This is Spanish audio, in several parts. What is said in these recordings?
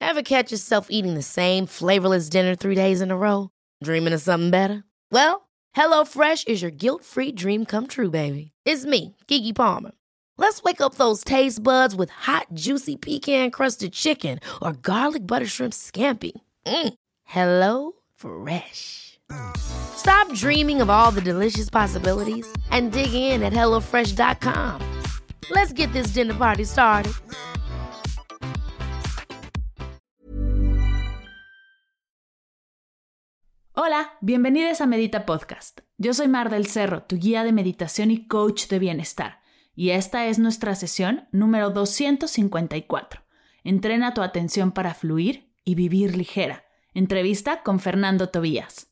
Ever catch yourself eating the same flavorless dinner 3 days in a row? Dreaming of something better? Well, HelloFresh is your guilt-free dream come true, baby. It's me, Keke Palmer. Let's wake up those taste buds with hot, juicy pecan-crusted chicken or garlic butter shrimp scampi. Hello Fresh. Stop dreaming of all the delicious possibilities and dig in at HelloFresh.com. Let's get this dinner party started. Hola, bienvenidos a Medita Podcast. Yo soy Mar del Cerro, tu guía de meditación y coach de bienestar. Y esta es nuestra sesión número 254. Entrena tu atención para fluir y vivir ligera. Entrevista con Fernando Tobías.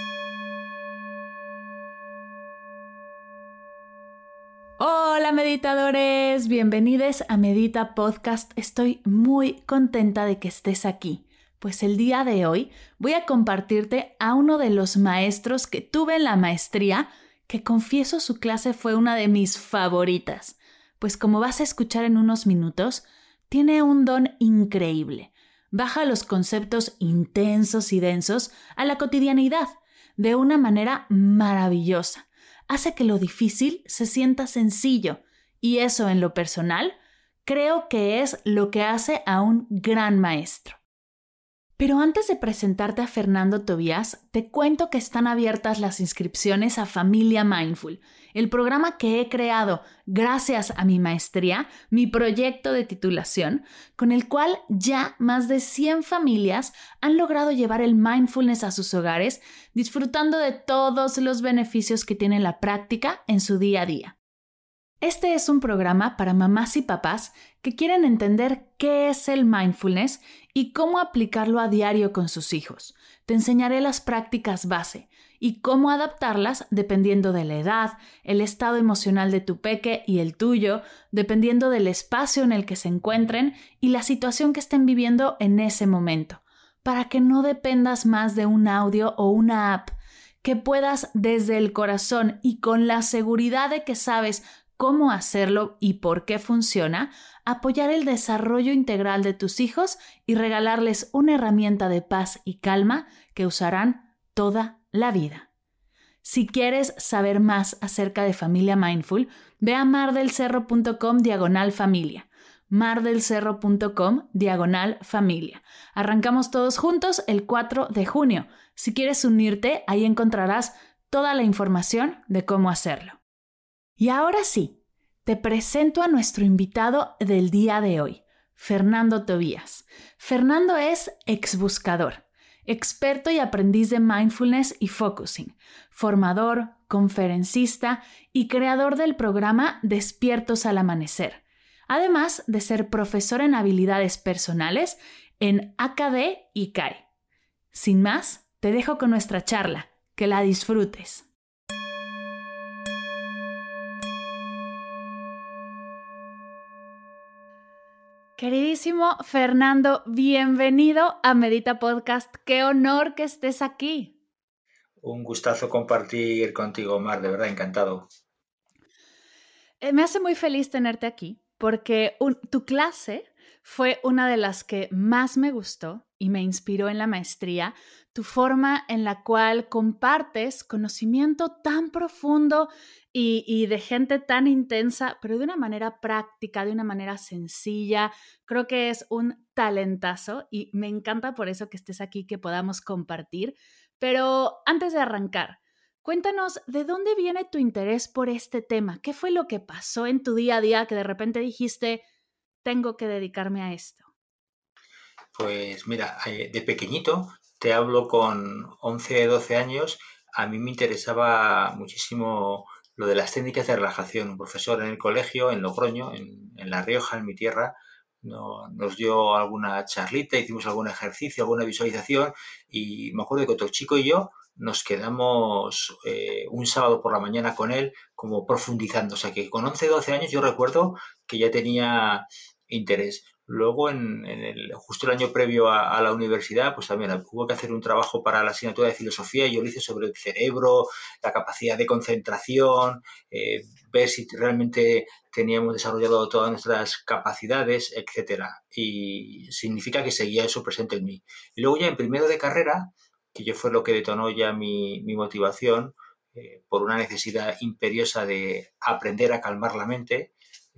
Hola meditadores, bienvenidos a Medita Podcast. Estoy muy contenta de que estés aquí, pues el día de hoy voy a compartirte a uno de los maestros que tuve en la maestría, que confieso su clase fue una de mis favoritas, pues como vas a escuchar en unos minutos, tiene un don increíble. Baja los conceptos intensos y densos a la cotidianidad de una manera maravillosa. Hace que lo difícil se sienta sencillo y eso en lo personal creo que es lo que hace a un gran maestro. Pero antes de presentarte a Fernando Tobías, te cuento que están abiertas las inscripciones a Familia Mindful, el programa que he creado gracias a mi maestría, mi proyecto de titulación, con el cual ya más de 100 familias han logrado llevar el mindfulness a sus hogares, disfrutando de todos los beneficios que tiene la práctica en su día a día. Este es un programa para mamás y papás que quieren entender qué es el mindfulness y cómo aplicarlo a diario con sus hijos. Te enseñaré las prácticas base y cómo adaptarlas dependiendo de la edad, el estado emocional de tu peque y el tuyo, dependiendo del espacio en el que se encuentren y la situación que estén viviendo en ese momento, para que no dependas más de un audio o una app, que puedas desde el corazón y con la seguridad de que sabes cómo hacerlo y por qué funciona, apoyar el desarrollo integral de tus hijos y regalarles una herramienta de paz y calma que usarán toda la vida. Si quieres saber más acerca de Familia Mindful, ve a mardelcerro.com/familia. mardelcerro.com/familia. Arrancamos todos juntos el 4 de junio. Si quieres unirte, ahí encontrarás toda la información de cómo hacerlo. Y ahora sí, te presento a nuestro invitado del día de hoy, Fernando Tobías. Fernando es exbuscador, experto y aprendiz de mindfulness y focusing, formador, conferencista y creador del programa Despiertos al Amanecer, además de ser profesor en habilidades personales en AKD y CAE. Sin más, te dejo con nuestra charla. Que la disfrutes. Queridísimo Fernando, bienvenido a Medita Podcast. ¡Qué honor que estés aquí! Un gustazo compartir contigo, Mar, de verdad, encantado. Me hace muy feliz tenerte aquí porque tu clase fue una de las que más me gustó y me inspiró en la maestría, tu forma en la cual compartes conocimiento tan profundo y de gente tan intensa, pero de una manera práctica, de una manera sencilla. Creo que es un talentazo y me encanta por eso que estés aquí, que podamos compartir. Pero antes de arrancar, cuéntanos, ¿de dónde viene tu interés por este tema? ¿Qué fue lo que pasó en tu día a día que de repente dijiste, tengo que dedicarme a esto? Pues mira, de pequeñito, te hablo con 11, 12 años, a mí me interesaba muchísimo lo de las técnicas de relajación. Un profesor en el colegio, en Logroño, en La Rioja, en mi tierra, nos dio alguna charlita, hicimos algún ejercicio, alguna visualización y me acuerdo que otro chico y yo nos quedamos un sábado por la mañana con él como profundizando. O sea que con 11, 12 años yo recuerdo que ya tenía interés. Luego, justo el año previo a la universidad, pues también hubo que hacer un trabajo para la asignatura de filosofía y yo lo hice sobre el cerebro, la capacidad de concentración, ver si realmente teníamos desarrollado todas nuestras capacidades, etcétera. Y significa que seguía eso presente en mí. Y luego ya en primero de carrera, que yo fue lo que detonó ya mi motivación, por una necesidad imperiosa de aprender a calmar la mente.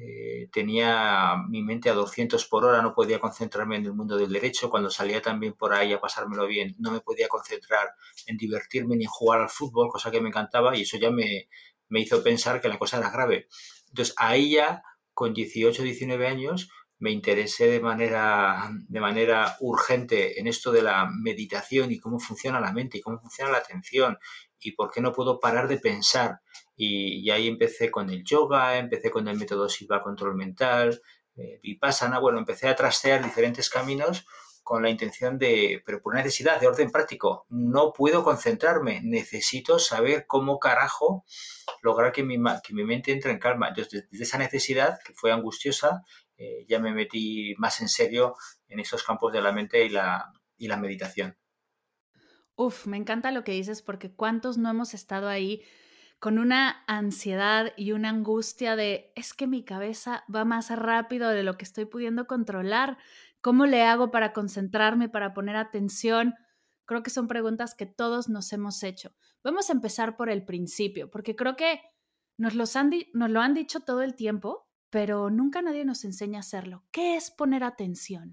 Tenía mi mente a 200 por hora, no podía concentrarme en el mundo del derecho. Cuando salía también por ahí a pasármelo bien, no me podía concentrar en divertirme ni en jugar al fútbol, cosa que me encantaba, y eso ya me hizo pensar que la cosa era grave. Entonces ahí ya, con 18, 19 años, me interesé de manera urgente en esto de la meditación y cómo funciona la mente y cómo funciona la atención y por qué no puedo parar de pensar. Y ahí empecé con el yoga, empecé con el método Shiva Control Mental, Vipassana, bueno, empecé a trastear diferentes caminos con la intención pero por necesidad de orden práctico. No puedo concentrarme, necesito saber cómo carajo lograr que mi mente entre en calma. Entonces, desde esa necesidad, que fue angustiosa, ya me metí más en serio en esos campos de la mente y la meditación. Uf, me encanta lo que dices porque cuántos no hemos estado ahí con una ansiedad y una angustia de es que mi cabeza va más rápido de lo que estoy pudiendo controlar. ¿Cómo le hago para concentrarme, para poner atención? Creo que son preguntas que todos nos hemos hecho. Vamos a empezar por el principio, porque creo que nos lo han dicho todo el tiempo, pero nunca nadie nos enseña a hacerlo. ¿Qué es poner atención?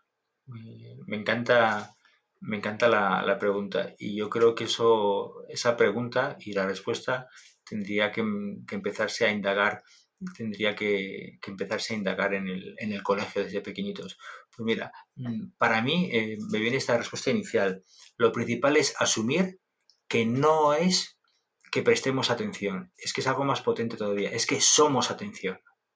Me encanta, me encanta la pregunta y yo creo que esa pregunta y la respuesta tendría que empezarse a indagar, tendría que empezarse a indagar en el colegio desde pequeñitos. Pues mira, para mí me viene esta respuesta inicial. Lo principal es asumir que no es que prestemos atención, es que es algo más potente todavía, es que somos atención.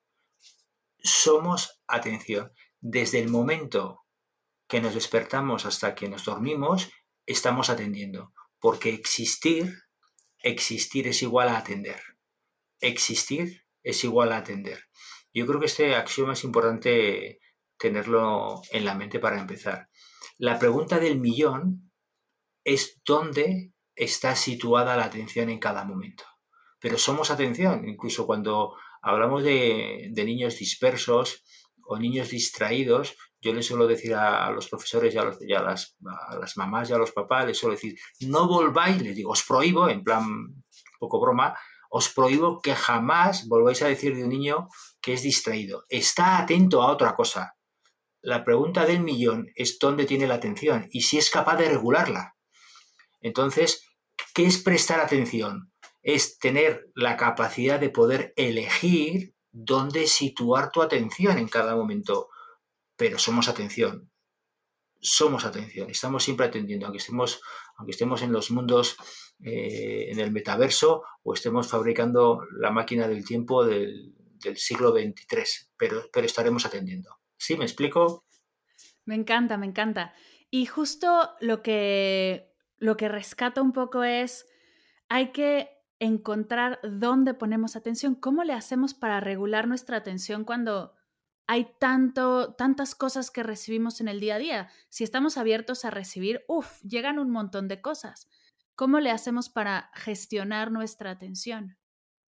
Somos atención. Desde el momento que nos despertamos hasta que nos dormimos, estamos atendiendo. Porque existir es igual a atender. Existir es igual a atender. Yo creo que este axioma es importante tenerlo en la mente para empezar. La pregunta del millón es dónde está situada la atención en cada momento. Pero somos atención, incluso cuando hablamos de niños dispersos o niños distraídos, yo les suelo decir a los profesores y a las mamás y a los papás, les suelo decir, no volváis, les digo, os prohíbo, en plan poco broma, os prohíbo que jamás volváis a decir de un niño que es distraído. Está atento a otra cosa. La pregunta del millón es dónde tiene la atención y si es capaz de regularla. Entonces, ¿qué es prestar atención? Es tener la capacidad de poder elegir dónde situar tu atención en cada momento. Pero somos atención, estamos siempre atendiendo, aunque estemos en los mundos, en el metaverso, o estemos fabricando la máquina del tiempo del siglo XXIII, pero estaremos atendiendo. ¿Sí me explico? Me encanta, me encanta. Y justo lo que rescata un poco es, hay que encontrar dónde ponemos atención, cómo le hacemos para regular nuestra atención cuando hay tantas cosas que recibimos en el día a día. Si estamos abiertos a recibir, llegan un montón de cosas. ¿Cómo le hacemos para gestionar nuestra atención?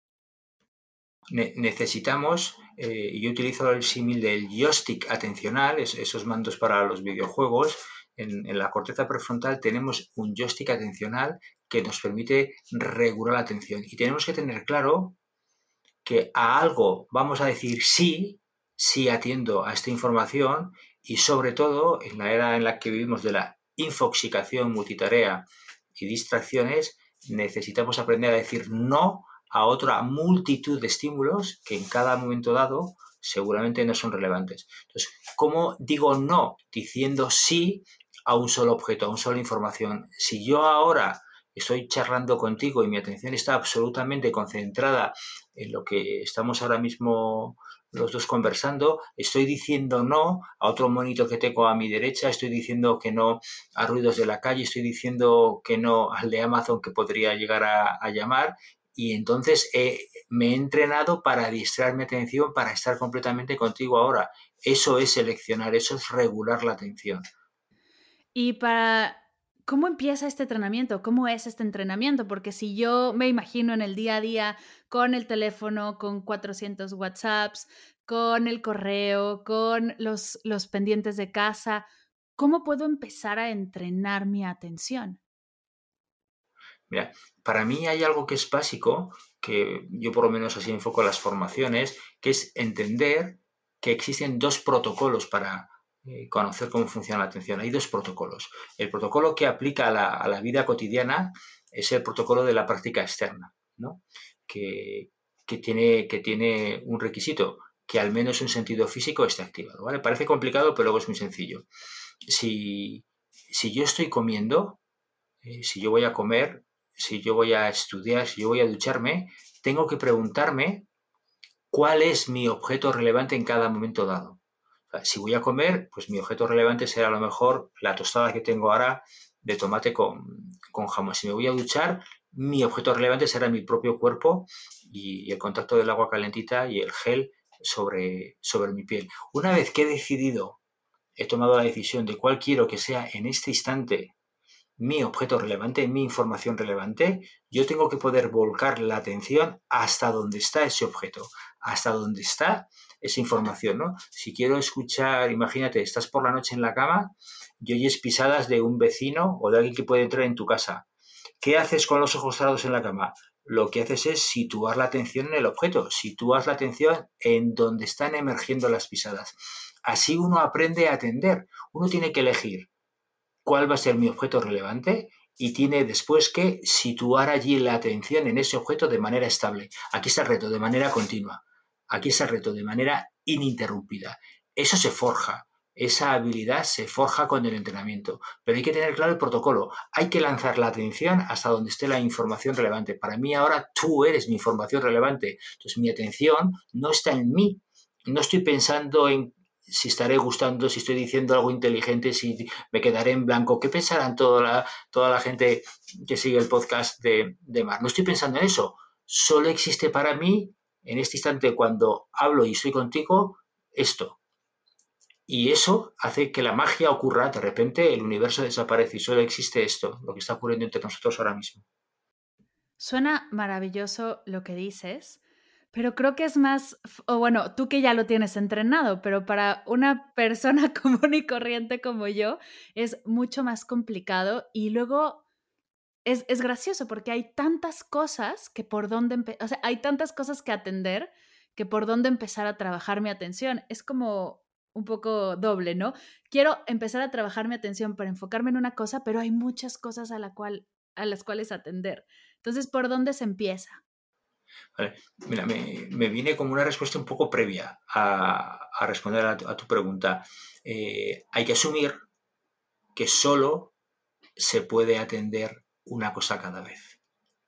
Necesitamos, yo utilizo el símil del joystick atencional, esos mandos para los videojuegos. En la corteza prefrontal tenemos un joystick atencional que nos permite regular la atención. Y tenemos que tener claro que a algo vamos a decir sí atiendo a esta información y sobre todo en la era en la que vivimos de la infoxicación multitarea y distracciones, necesitamos aprender a decir no a otra multitud de estímulos que en cada momento dado seguramente no son relevantes. Entonces, ¿cómo digo no? Diciendo sí a un solo objeto, a una sola información. Si yo ahora estoy charlando contigo y mi atención está absolutamente concentrada en lo que estamos ahora mismo los dos conversando, estoy diciendo no a otro monito que tengo a mi derecha, estoy diciendo que no a ruidos de la calle, estoy diciendo que no al de Amazon que podría llegar a llamar y entonces me he entrenado para distraer mi atención, para estar completamente contigo ahora. Eso es seleccionar, eso es regular la atención. Y ¿cómo empieza este entrenamiento? ¿Cómo es este entrenamiento? Porque si yo me imagino en el día a día con el teléfono, con 400 WhatsApps, con el correo, con los pendientes de casa, ¿cómo puedo empezar a entrenar mi atención? Mira, para mí hay algo que es básico, que yo por lo menos así enfoco las formaciones, que es entender que existen dos protocolos para conocer cómo funciona la atención. Hay dos protocolos. El protocolo que aplica a la vida cotidiana es el protocolo de la práctica externa, ¿no? Que tiene un requisito, que al menos un sentido físico esté activado, ¿vale? Parece complicado, pero luego es muy sencillo. Si yo estoy comiendo, si yo voy a comer, si yo voy a estudiar, si yo voy a ducharme, tengo que preguntarme cuál es mi objeto relevante en cada momento dado. O sea, si voy a comer, pues mi objeto relevante será a lo mejor la tostada que tengo ahora de tomate con jamón. Si me voy a duchar, mi objeto relevante será mi propio cuerpo y el contacto del agua calentita y el gel sobre mi piel. Una vez que he decidido, he tomado la decisión de cuál quiero que sea en este instante mi objeto relevante, mi información relevante, yo tengo que poder volcar la atención hasta donde está ese objeto, hasta donde está esa información, ¿no? Si quiero escuchar, imagínate, estás por la noche en la cama y oyes pisadas de un vecino o de alguien que puede entrar en tu casa. ¿Qué haces con los ojos cerrados en la cama? Lo que haces es situar la atención en el objeto, sitúas la atención en donde están emergiendo las pisadas. Así uno aprende a atender, uno tiene que elegir cuál va a ser mi objeto relevante y tiene después que situar allí la atención en ese objeto de manera estable. Aquí está el reto, de manera continua. Aquí está el reto, de manera ininterrumpida. Eso se forja, esa habilidad se forja con el entrenamiento, pero hay que tener claro el protocolo. Hay que lanzar la atención hasta donde esté la información relevante. Para mí ahora tú eres mi información relevante. Entonces mi atención no está en mí. No estoy pensando en si estaré gustando, si estoy diciendo algo inteligente, si me quedaré en blanco. ¿Qué pensarán toda la gente que sigue el podcast de Mar? No estoy pensando en eso. Solo existe para mí, en este instante, cuando hablo y estoy contigo, esto. Y eso hace que la magia ocurra. De repente el universo desaparece y solo existe esto, lo que está ocurriendo entre nosotros ahora mismo. Suena maravilloso lo que dices, pero creo que es más, o bueno, tú que ya lo tienes entrenado, pero para una persona común y corriente como yo es mucho más complicado y luego es gracioso porque hay tantas cosas que por dónde, o sea, hay tantas cosas que atender que por dónde empezar a trabajar mi atención. Es como un poco doble, ¿no? Quiero empezar a trabajar mi atención para enfocarme en una cosa, pero hay muchas cosas a las cuales atender. Entonces, ¿por dónde se empieza? Vale. Mira, me viene como una respuesta un poco previa a responder a tu pregunta. Hay que asumir que solo se puede atender una cosa cada vez.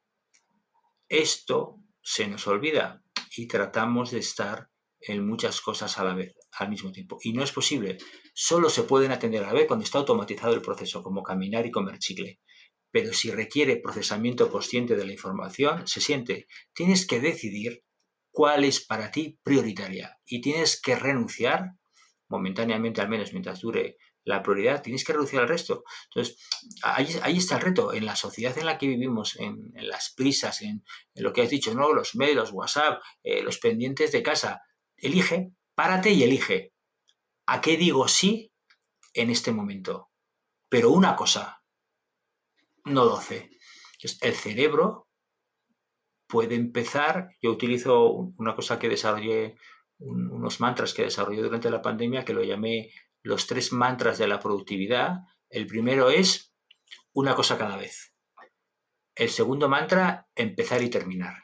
Esto se nos olvida y tratamos de estar en muchas cosas a la vez, al mismo tiempo. Y no es posible. Solo se pueden atender a la vez cuando está automatizado el proceso, como caminar y comer chicle. Pero si requiere procesamiento consciente de la información, se siente. Tienes que decidir cuál es para ti prioritaria y tienes que renunciar, momentáneamente al menos mientras dure la prioridad, tienes que reducir al resto. Entonces, ahí está el reto. En la sociedad en la que vivimos, en las prisas, en lo que has dicho, ¿no? Los mails, los WhatsApp, los pendientes de casa. Elige, párate y elige. ¿A qué digo sí en este momento? Pero una cosa, no 12. Entonces, el cerebro puede empezar, yo utilizo una cosa que desarrollé, unos mantras que desarrollé durante la pandemia, que lo llamé los 3 mantras de la productividad. El primero es una cosa cada vez. El segundo mantra, empezar y terminar.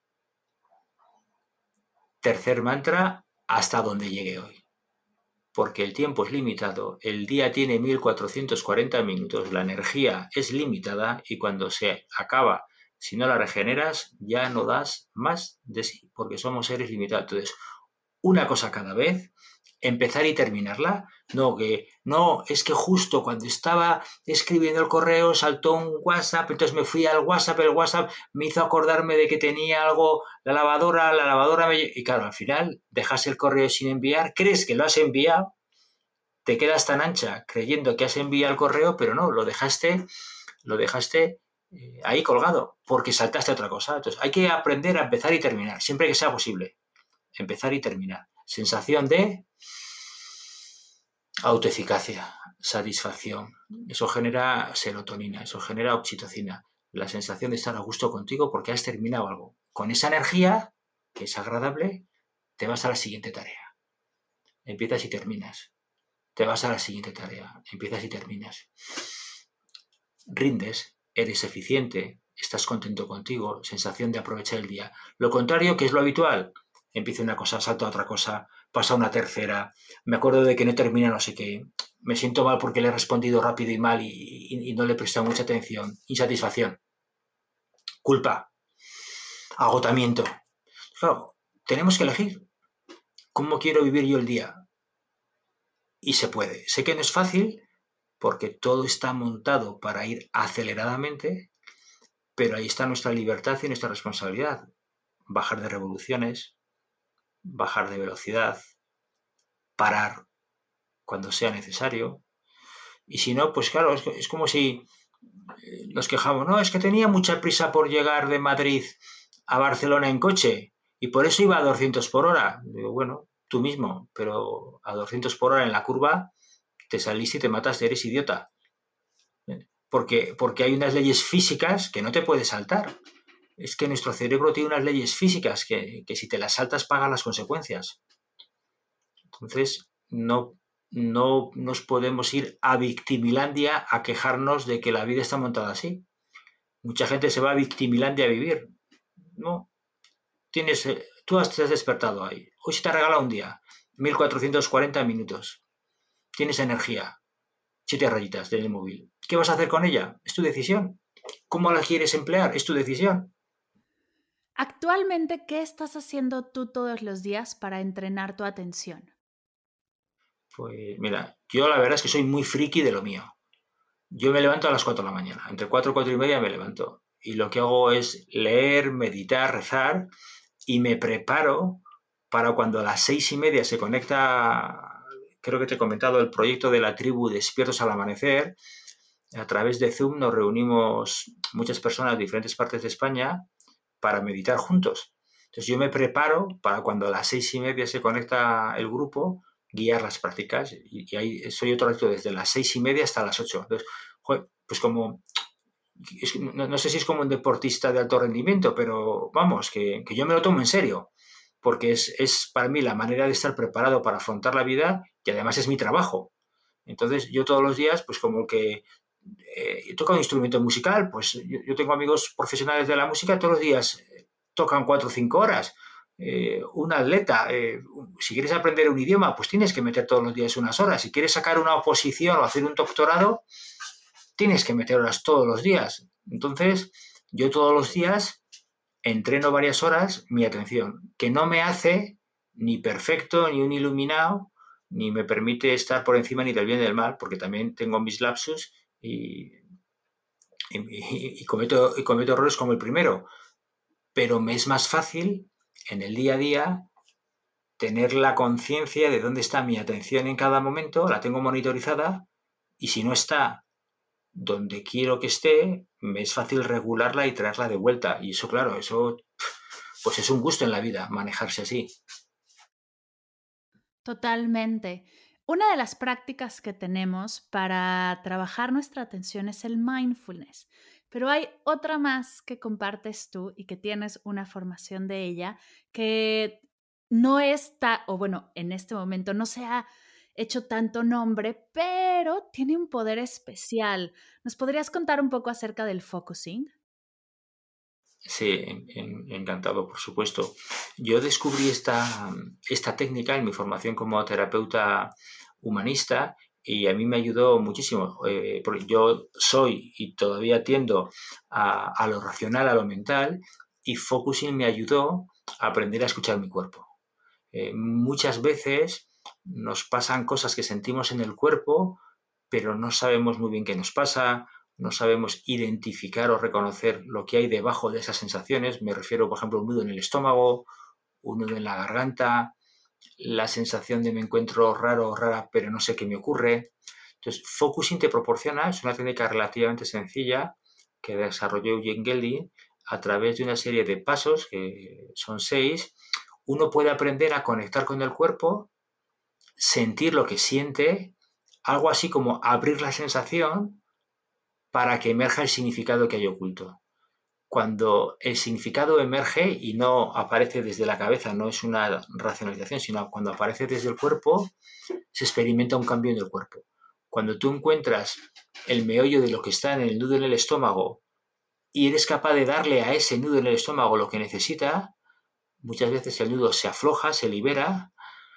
Tercer mantra, hasta donde llegue hoy. Porque el tiempo es limitado, el día tiene 1440 minutos, la energía es limitada y cuando se acaba, si no la regeneras, ya no das más de sí, porque somos seres limitados. Entonces, una cosa cada vez, empezar y terminarla, no que No, es que justo cuando estaba escribiendo el correo saltó un WhatsApp, entonces me fui al WhatsApp, el WhatsApp me hizo acordarme de que tenía algo, la lavadora me... Y claro, al final dejas el correo sin enviar, crees que lo has enviado, te quedas tan ancha creyendo que has enviado el correo, pero no, lo dejaste ahí colgado, porque saltaste otra cosa. Entonces hay que aprender a empezar y terminar, siempre que sea posible. Empezar y terminar. Sensación de autoeficacia, satisfacción. Eso genera serotonina, eso genera oxitocina. La sensación de estar a gusto contigo porque has terminado algo. Con esa energía, que es agradable, te vas a la siguiente tarea. Empiezas y terminas. Te vas a la siguiente tarea. Empiezas y terminas. Rindes, eres eficiente, estás contento contigo, sensación de aprovechar el día. Lo contrario, que es lo habitual, empiezo una cosa, salto a otra cosa, pasa a una tercera, me acuerdo de que no termina no sé qué, me siento mal porque le he respondido rápido y mal y no le he prestado mucha atención, insatisfacción, culpa, agotamiento. Claro, tenemos que elegir cómo quiero vivir yo el día. Y se puede. Sé que no es fácil, porque todo está montado para ir aceleradamente, pero ahí está nuestra libertad y nuestra responsabilidad. Bajar de revoluciones, bajar de velocidad, parar cuando sea necesario. Y si no, pues claro, es como si nos quejamos, no, es que tenía mucha prisa por llegar de Madrid a Barcelona en coche y por eso iba a 200 por hora. Digo, bueno, tú mismo, pero a 200 por hora en la curva te saliste y te mataste, eres idiota. Porque hay unas leyes físicas que no te puedes saltar. Es que nuestro cerebro tiene unas leyes físicas que si te las saltas pagas las consecuencias. Entonces, no nos podemos ir a Victimilandia a quejarnos de que la vida está montada así. Mucha gente se va a Victimilandia a vivir. No. Tú te has despertado ahí. Hoy se te ha regalado un día. 1440 minutos. Tienes energía. 7 rayitas del móvil. ¿Qué vas a hacer con ella? Es tu decisión. ¿Cómo la quieres emplear? Es tu decisión. Actualmente, ¿qué estás haciendo tú todos los días para entrenar tu atención? Pues mira, yo la verdad es que soy muy friki de lo mío. Yo me levanto a las 4 de la mañana. Entre 4 y 4 y media me levanto. Y lo que hago es leer, meditar, rezar y me preparo para cuando a las 6:30 se conecta, creo que te he comentado, el proyecto de la tribu Despiertos al Amanecer. A través de Zoom nos reunimos muchas personas de diferentes partes de España para meditar juntos. Entonces yo me preparo para cuando a las 6:30 se conecta el grupo, guiar las prácticas y ahí soy otro reto desde las 6:30 hasta las 8. Entonces, pues como, no sé si es como un deportista de alto rendimiento, pero vamos, que yo me lo tomo en serio, porque es para mí la manera de estar preparado para afrontar la vida y además es mi trabajo. Entonces yo todos los días, pues como que toca un instrumento musical, pues yo tengo amigos profesionales de la música, todos los días tocan 4 o 5 horas. Un atleta, si quieres aprender un idioma, pues tienes que meter todos los días unas horas. Si quieres sacar una oposición o hacer un doctorado, tienes que meter horas todos los días. Entonces, yo todos los días entreno varias horas mi atención, que no me hace ni perfecto, ni un iluminado, ni me permite estar por encima ni del bien ni del mal, porque también tengo mis lapsus y cometo errores como el primero. Pero me es más fácil en el día a día tener la conciencia de dónde está mi atención en cada momento, la tengo monitorizada y si no está donde quiero que esté, me es fácil regularla y traerla de vuelta. Y eso, claro, eso pues es un gusto en la vida, manejarse así. Totalmente. Una de las prácticas que tenemos para trabajar nuestra atención es el mindfulness, pero hay otra más que compartes tú y que tienes una formación de ella que no está, o bueno, en este momento no se ha hecho tanto nombre, pero tiene un poder especial. ¿Nos podrías contar un poco acerca del focusing? Sí, encantado, por supuesto. Yo descubrí esta técnica en mi formación como terapeuta humanista y a mí me ayudó muchísimo. Porque yo soy y todavía tiendo a lo racional, a lo mental, y focusing me ayudó a aprender a escuchar mi cuerpo. Muchas veces nos pasan cosas que sentimos en el cuerpo, pero no sabemos muy bien qué nos pasa, no sabemos identificar o reconocer lo que hay debajo de esas sensaciones. Me refiero, por ejemplo, a un nudo en el estómago, un nudo en la garganta, la sensación de me encuentro raro o rara, pero no sé qué me ocurre. Entonces, focusing te proporciona, es una técnica relativamente sencilla que desarrolló Eugene Gelding a través de una serie de pasos, que son 6. Uno puede aprender a conectar con el cuerpo, sentir lo que siente, algo así como abrir la sensación para que emerja el significado que hay oculto. Cuando el significado emerge y no aparece desde la cabeza, no es una racionalización, sino cuando aparece desde el cuerpo, se experimenta un cambio en el cuerpo. Cuando tú encuentras el meollo de lo que está en el nudo en el estómago y eres capaz de darle a ese nudo en el estómago lo que necesita, muchas veces el nudo se afloja, se libera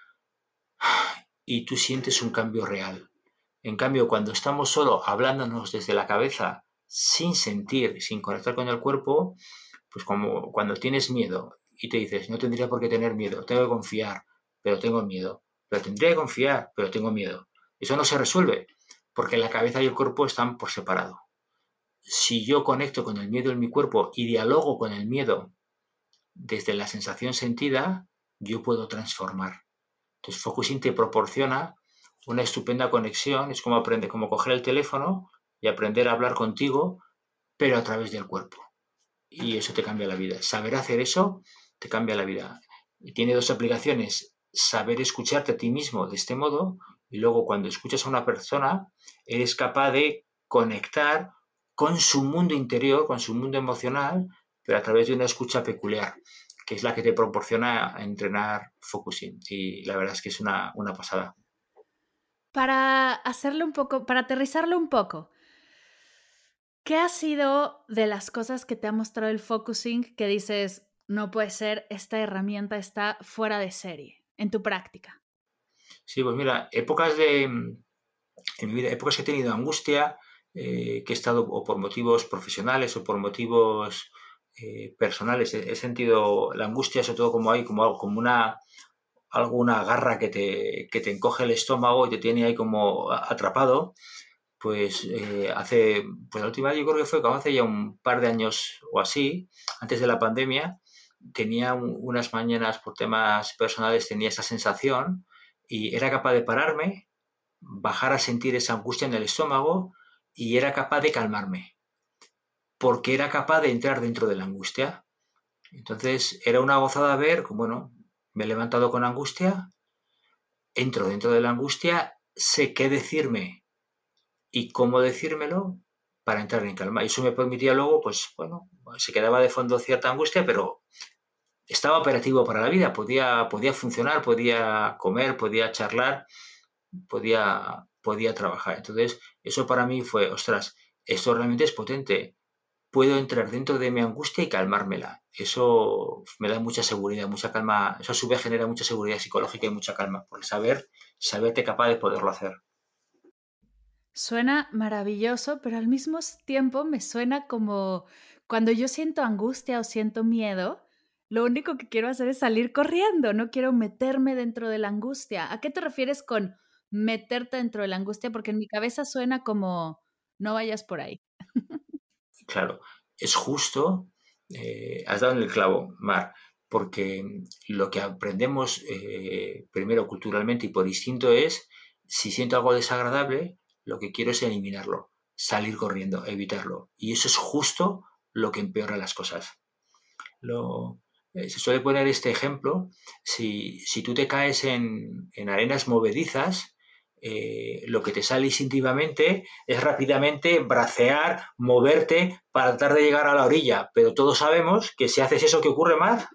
y tú sientes un cambio real. En cambio, cuando estamos solo hablándonos desde la cabeza, sin sentir, sin conectar con el cuerpo, pues como cuando tienes miedo y te dices, no tendría por qué tener miedo, tengo que confiar, pero tengo miedo, pero tendría que confiar, pero tengo miedo. Eso no se resuelve, porque la cabeza y el cuerpo están por separado. Si yo conecto con el miedo en mi cuerpo y dialogo con el miedo desde la sensación sentida, yo puedo transformar. Entonces, Focusing te proporciona una estupenda conexión, es como aprender, como coger el teléfono y aprender a hablar contigo, pero a través del cuerpo. Y eso te cambia la vida. Saber hacer eso te cambia la vida. Y tiene 2 aplicaciones. Saber escucharte a ti mismo de este modo, y luego cuando escuchas a una persona, eres capaz de conectar con su mundo interior, con su mundo emocional, pero a través de una escucha peculiar, que es la que te proporciona a entrenar Focusing. Y la verdad es que es una pasada. Para hacerlo un poco, para aterrizarlo un poco, ¿qué ha sido de las cosas que te ha mostrado el focusing que dices, no puede ser, esta herramienta está fuera de serie en tu práctica? Sí, pues mira, en mi vida, épocas que he tenido angustia, que he estado o por motivos profesionales o por motivos personales, he sentido la angustia, sobre todo como hay como alguna garra que te encoge el estómago y te tiene ahí como atrapado. Pues pues la última vez yo creo que fue como hace ya un par de años o así, antes de la pandemia, tenía unas mañanas por temas personales, tenía esa sensación y era capaz de pararme, bajar a sentir esa angustia en el estómago y era capaz de calmarme, porque era capaz de entrar dentro de la angustia. Entonces era una gozada ver, bueno, me he levantado con angustia, entro dentro de la angustia, sé qué decirme y cómo decírmelo para entrar en calma. Y eso me permitía luego, pues bueno, se quedaba de fondo cierta angustia, pero estaba operativo para la vida, podía funcionar, podía comer, podía charlar, podía trabajar. Entonces, eso para mí fue, ostras, esto realmente es potente. Puedo entrar dentro de mi angustia y calmármela. Eso me da mucha seguridad, mucha calma. Eso a su vez genera mucha seguridad psicológica y mucha calma, por saberte capaz de poderlo hacer. Suena maravilloso, pero al mismo tiempo me suena como cuando yo siento angustia o siento miedo, lo único que quiero hacer es salir corriendo, no quiero meterme dentro de la angustia. ¿A qué te refieres con meterte dentro de la angustia? Porque en mi cabeza suena como no vayas por ahí. Claro, es justo, has dado en el clavo, Mar, porque lo que aprendemos primero culturalmente y por instinto es, si siento algo desagradable, lo que quiero es eliminarlo, salir corriendo, evitarlo. Y eso es justo lo que empeora las cosas. Se suele poner este ejemplo, si tú te caes en arenas movedizas, lo que te sale instintivamente es rápidamente bracear, moverte para tratar de llegar a la orilla. Pero todos sabemos que si haces eso, ¿qué ocurre más?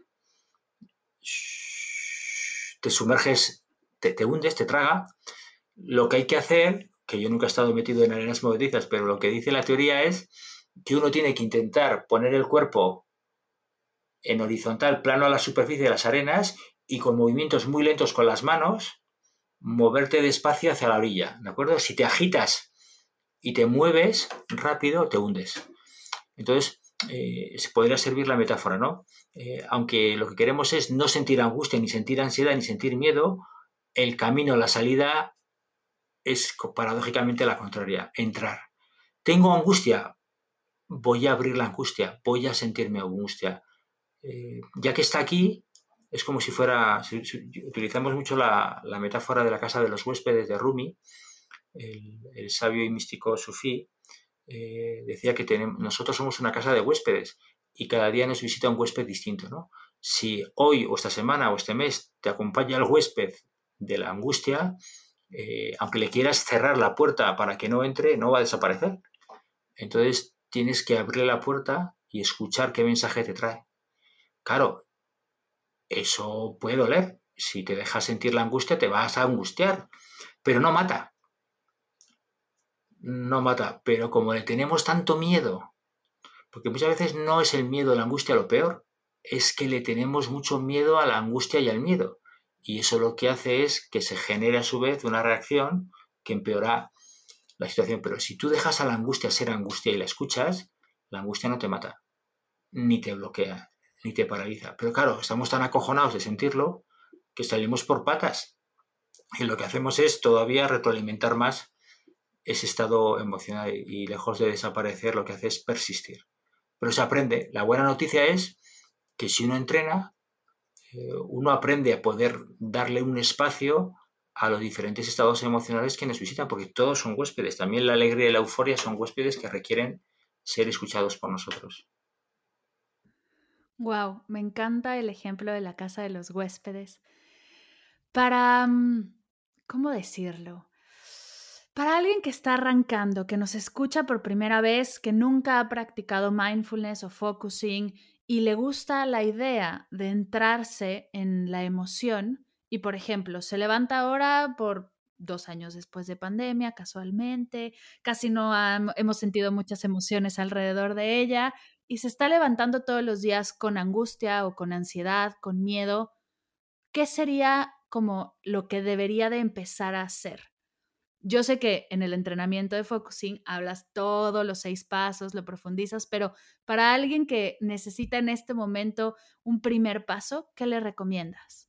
Te sumerges, te hundes, te traga. Lo que hay que hacer, que yo nunca he estado metido en arenas movedizas, pero lo que dice la teoría es que uno tiene que intentar poner el cuerpo en horizontal, plano a la superficie de las arenas y con movimientos muy lentos con las manos, moverte despacio hacia la orilla, ¿de acuerdo? Si te agitas y te mueves rápido, te hundes. Entonces, se podría servir la metáfora, ¿no? Aunque lo que queremos es no sentir angustia, ni sentir ansiedad, ni sentir miedo, el camino, la salida es paradójicamente la contraria, entrar. Tengo angustia, voy a abrir la angustia, voy a sentirme angustia. Ya que está aquí, es como si fuera, si utilizamos mucho la metáfora de la casa de los huéspedes de Rumi, el sabio y místico sufí, decía que nosotros somos una casa de huéspedes y cada día nos visita un huésped distinto, ¿no? Si hoy o esta semana o este mes te acompaña el huésped de la angustia, aunque le quieras cerrar la puerta para que no entre, no va a desaparecer. Entonces tienes que abrirle la puerta y escuchar qué mensaje te trae. Claro, eso puede doler. Si te dejas sentir la angustia, te vas a angustiar, pero no mata. No mata, pero como le tenemos tanto miedo, porque muchas veces no es el miedo, la angustia lo peor, es que le tenemos mucho miedo a la angustia y al miedo. Y eso lo que hace es que se genere a su vez una reacción que empeora la situación. Pero si tú dejas a la angustia ser angustia y la escuchas, la angustia no te mata, ni te bloquea, ni te paraliza. Pero claro, estamos tan acojonados de sentirlo que salimos por patas. Y lo que hacemos es todavía retroalimentar más ese estado emocional y lejos de desaparecer lo que hace es persistir. Pero se aprende. La buena noticia es que si uno entrena, uno aprende a poder darle un espacio a los diferentes estados emocionales que nos visitan, porque todos son huéspedes. También la alegría y la euforia son huéspedes que requieren ser escuchados por nosotros. Wow, me encanta el ejemplo de la casa de los huéspedes. Para, ¿cómo decirlo? Para alguien que está arrancando, que nos escucha por primera vez, que nunca ha practicado mindfulness o focusing y le gusta la idea de entrarse en la emoción y, por ejemplo, se levanta ahora por 2 años después de pandemia, casualmente, casi no hemos sentido muchas emociones alrededor de ella y se está levantando todos los días con angustia o con ansiedad, con miedo. ¿Qué sería como lo que debería de empezar a hacer? Yo sé que en el entrenamiento de focusing hablas todos los 6 pasos, lo profundizas, pero para alguien que necesita en este momento un primer paso, ¿qué le recomiendas?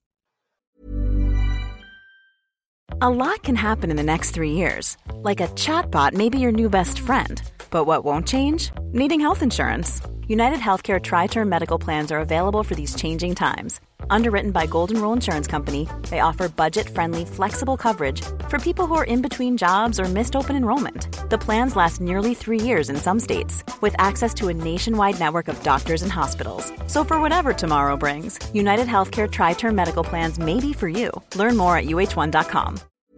A lot can happen in the next 3 years. Like a chatbot may be your new best friend. But what won't change? Needing health insurance. United Healthcare Tri-Term Medical Plans are available for these changing times. Underwritten by Golden Rule Insurance Company, they offer budget-friendly, flexible coverage for people who are in between jobs or missed open enrollment. The plans last nearly 3 years in some states, with access to a nationwide network of doctors and hospitals. So for whatever tomorrow brings, United Healthcare Tri-Term Medical Plans may be for you. Learn more at uh1.com.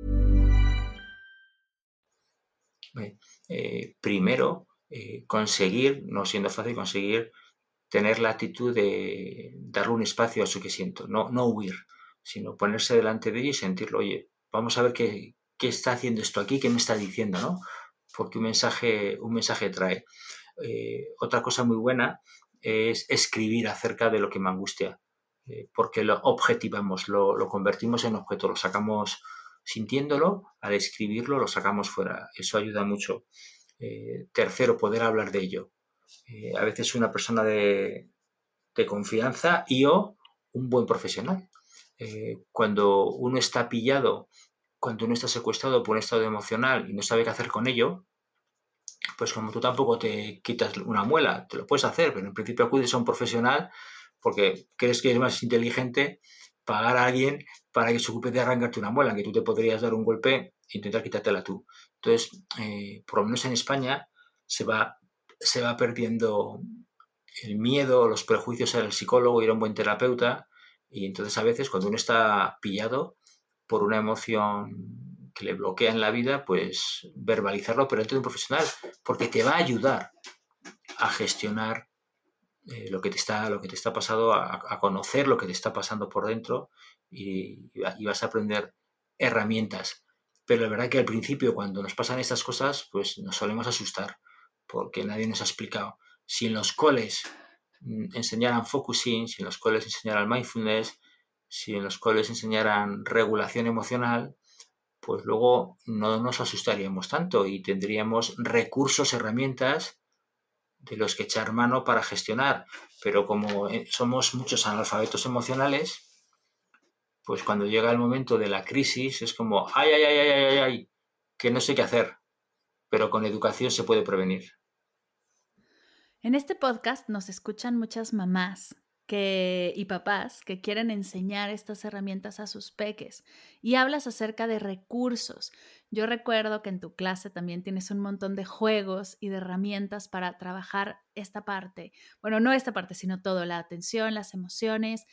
Primero, conseguir, no siendo fácil, conseguir tener la actitud de darle un espacio a eso que siento, no huir, sino ponerse delante de ello y sentirlo. Oye, vamos a ver qué está haciendo esto aquí, qué me está diciendo, ¿no? Porque un mensaje trae. Otra cosa muy buena es escribir acerca de lo que me angustia, porque lo objetivamos, lo convertimos en objeto, lo sacamos sintiéndolo, al escribirlo lo sacamos fuera. Eso ayuda mucho. Tercero, poder hablar de ello. A veces una persona de confianza o un buen profesional. Cuando uno está pillado, cuando uno está secuestrado por un estado emocional y no sabe qué hacer con ello, pues como tú tampoco te quitas una muela, te lo puedes hacer, pero en principio acudes a un profesional porque crees que es más inteligente pagar a alguien para que se ocupe de arrancarte una muela, que tú te podrías dar un golpe e intentar quitártela tú. Entonces, por lo menos en España se va perdiendo el miedo, los prejuicios a ir al psicólogo, ir a un buen terapeuta, y entonces a veces cuando uno está pillado por una emoción que le bloquea en la vida, pues verbalizarlo, pero dentro de un profesional, porque te va a ayudar a gestionar lo que te está pasando, a conocer lo que te está pasando por dentro y vas a aprender herramientas. Pero la verdad que al principio, cuando nos pasan estas cosas, pues nos solemos asustar porque nadie nos ha explicado. Si en los coles enseñaran focusing, si en los coles enseñaran mindfulness, si en los coles enseñaran regulación emocional, pues luego no nos asustaríamos tanto y tendríamos recursos, herramientas de los que echar mano para gestionar. Pero como somos muchos analfabetos emocionales, pues cuando llega el momento de la crisis es como, ay, ay, ay, ay, ay, ay, que no sé qué hacer, pero con educación se puede prevenir. En este podcast nos escuchan muchas mamás y papás que quieren enseñar estas herramientas a sus peques y hablas acerca de recursos. Yo recuerdo que en tu clase también tienes un montón de juegos y de herramientas para trabajar esta parte. Bueno, no esta parte, sino todo, la atención, las emociones.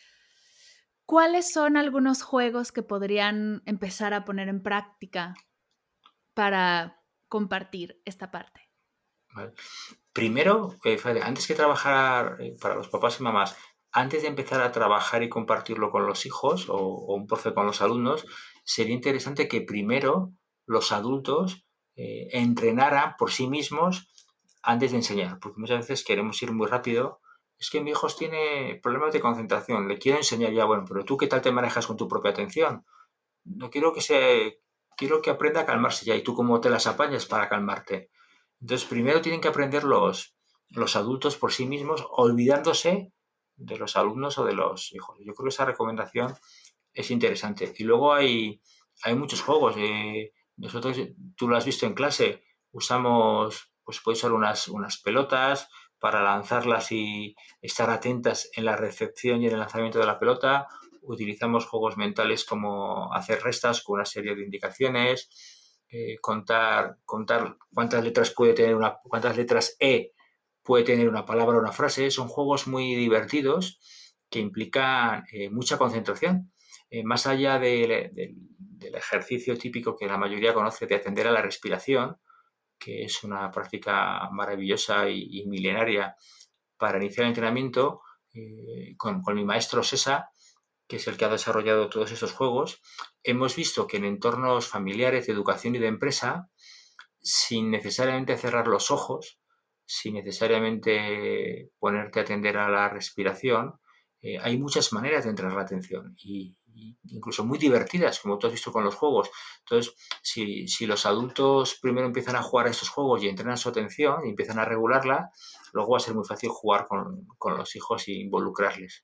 ¿Cuáles son algunos juegos que podrían empezar a poner en práctica para compartir esta parte? ¿Vale? Primero, antes que trabajar para los papás y mamás, antes de empezar a trabajar y compartirlo con los hijos o un profe con los alumnos, sería interesante que primero los adultos entrenaran por sí mismos antes de enseñar, porque muchas veces queremos ir muy rápido. Es que mi hijo tiene problemas de concentración, le quiero enseñar ya, bueno, pero tú ¿qué tal te manejas con tu propia atención? No quiero que aprenda a calmarse ya, y tú cómo te las apañas para calmarte. Entonces, primero tienen que aprender los adultos por sí mismos, olvidándose de los alumnos o de los hijos. Yo creo que esa recomendación es interesante. Y luego hay muchos juegos. Nosotros, tú lo has visto en clase, usamos, pues puede ser unas pelotas para lanzarlas y estar atentas en la recepción y en el lanzamiento de la pelota. Utilizamos juegos mentales como hacer restas con una serie de indicaciones, contar cuántas letras cuántas letras puede tener una palabra o una frase. Son juegos muy divertidos que implican mucha concentración. Más allá del ejercicio típico que la mayoría conoce de atender a la respiración, que es una práctica maravillosa y milenaria para iniciar el entrenamiento, con mi maestro Sesa, que es el que ha desarrollado todos estos juegos, hemos visto que en entornos familiares, de educación y de empresa, sin necesariamente cerrar los ojos, sin necesariamente ponerte a atender a la respiración, hay muchas maneras de entrenar la atención y incluso muy divertidas, como tú has visto con los juegos. Entonces, si los adultos primero empiezan a jugar a estos juegos y entrenan su atención y empiezan a regularla, luego va a ser muy fácil jugar con los hijos e involucrarles.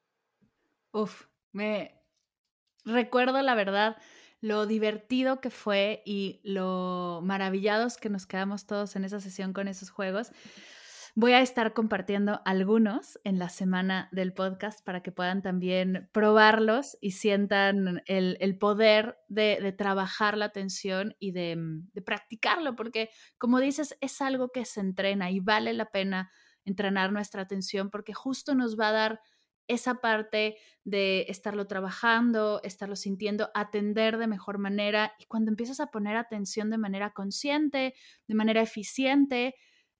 Me recuerdo la verdad lo divertido que fue y lo maravillados que nos quedamos todos en esa sesión con esos juegos. Voy a estar compartiendo algunos en la semana del podcast para que puedan también probarlos y sientan el poder de trabajar la atención y de practicarlo, porque como dices, es algo que se entrena y vale la pena entrenar nuestra atención porque justo nos va a dar esa parte de estarlo trabajando, estarlo sintiendo, atender de mejor manera. Y cuando empiezas a poner atención de manera consciente, de manera eficiente,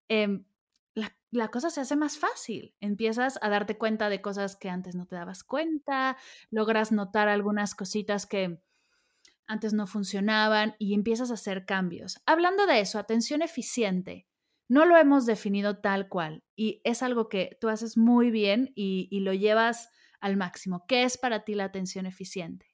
la cosa se hace más fácil. Empiezas a darte cuenta de cosas que antes no te dabas cuenta, logras notar algunas cositas que antes no funcionaban y empiezas a hacer cambios. Hablando de eso, atención eficiente. No lo hemos definido tal cual y es algo que tú haces muy bien y lo llevas al máximo. ¿Qué es para ti la atención eficiente?